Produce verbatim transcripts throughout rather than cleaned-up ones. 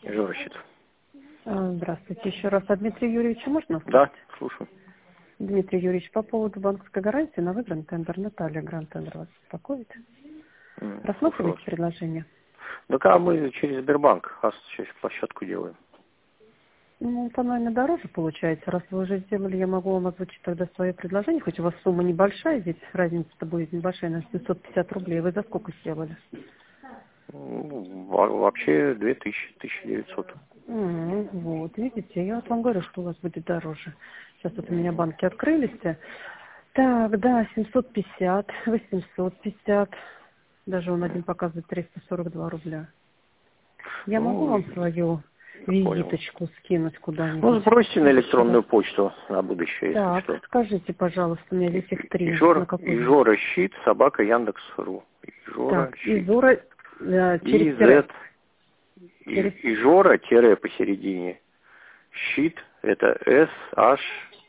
Жора Щитов. А, Здравствуйте еще раз. А Дмитрию Юрьевичу можно услышать? Да, слушаю. Дмитрий Юрьевич, по поводу банковской гарантии на выигран тендер. Наталья Гранд-тендер вас беспокоит? М, Рассматриваете слушаю. предложение? Да а мы через Сбербанк, а через площадку делаем. Ну, это, наверное, дороже получается. Раз вы уже сделали, я могу вам озвучить тогда свое предложение. Хоть у вас сумма небольшая, ведь разница-то будет небольшая, на семьсот пятьдесят рублей. Вы за сколько сделали? Ну, во- вообще две тысячи, тысяча девятьсот. М, Вот, видите, я вот вам говорю, что у вас будет дороже. Сейчас вот у меня Мгм. банки открылись. Так, да, семьсот пятьдесят, восемьсот пятьдесят. Даже он один показывает триста сорок два рубля. Я могу Ну, вам свою я понял. визиточку скинуть Ну, куда-нибудь? сбросьте на Да. электронную почту на будущее, если Так, что. скажите, пожалуйста, у меня здесь их три. Ижора, На какой? Ижора Щит, собака Яндекс.ру. Ижора Так, Щит. Изура э, через И тире. Z, Через И- Ижора, тире посередине. Щит, это S, H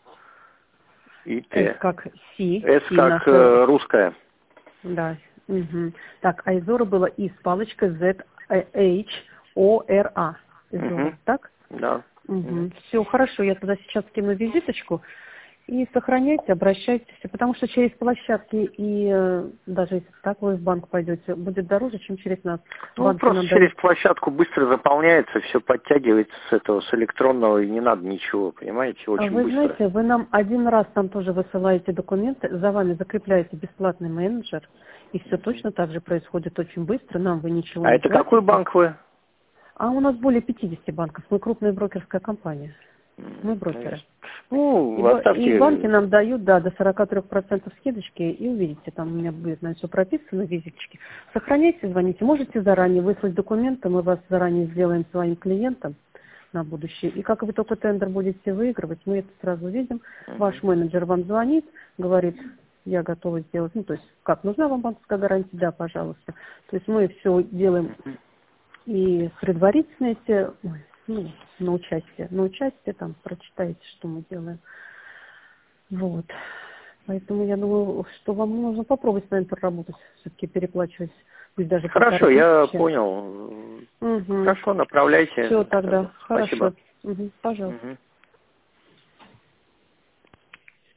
и S T. как Си, S Си как наша, э, русская. да. Мгм. Так, а Изура была И с палочкой Z, H, O, R, A. Угу. Изура, так? Да. Мгм. Угу. Все, хорошо, я тогда сейчас скину визиточку. И сохраняйте, обращайтесь, потому что через площадки и э, даже если так вы в банк пойдете, будет дороже, чем через нас. Ну, Банки просто нам через дают. площадку быстро заполняется, все подтягивается с этого, с электронного, и не надо ничего, понимаете, А очень вы быстро. знаете, вы нам один раз там тоже высылаете документы, за вами закрепляете бесплатный менеджер, и все точно так же происходит очень быстро, нам вы ничего А не это какой платите. банк вы? А у нас более пятидесяти банков, мы крупная брокерская компания, М, мы ну, брокеры. ясно. Ну, И, ба- и банки оставьте. нам дают, да, до сорока трёх процентов скидочки, и увидите, там у меня будет на все прописано, визиточки. Сохраняйте, звоните, можете заранее выслать документы, мы вас заранее сделаем своим клиентом на будущее. И как вы только тендер будете выигрывать, мы это сразу видим. Ваш Мгм. менеджер вам звонит, говорит, я готова сделать, ну, то есть, как, нужна вам банковская гарантия? Да, пожалуйста. То есть мы все делаем и предварительно эти, ой, ну, на участие, на участие там прочитаете, что мы делаем. Вот. Поэтому я думаю, что вам нужно попробовать с нами поработать, все-таки переплачивать, пусть даже полторы Хорошо, я тысячи. понял. Угу. Хорошо, направляйте Все тогда. тогда. Спасибо. Хорошо. Угу. Пожалуйста. Мгм.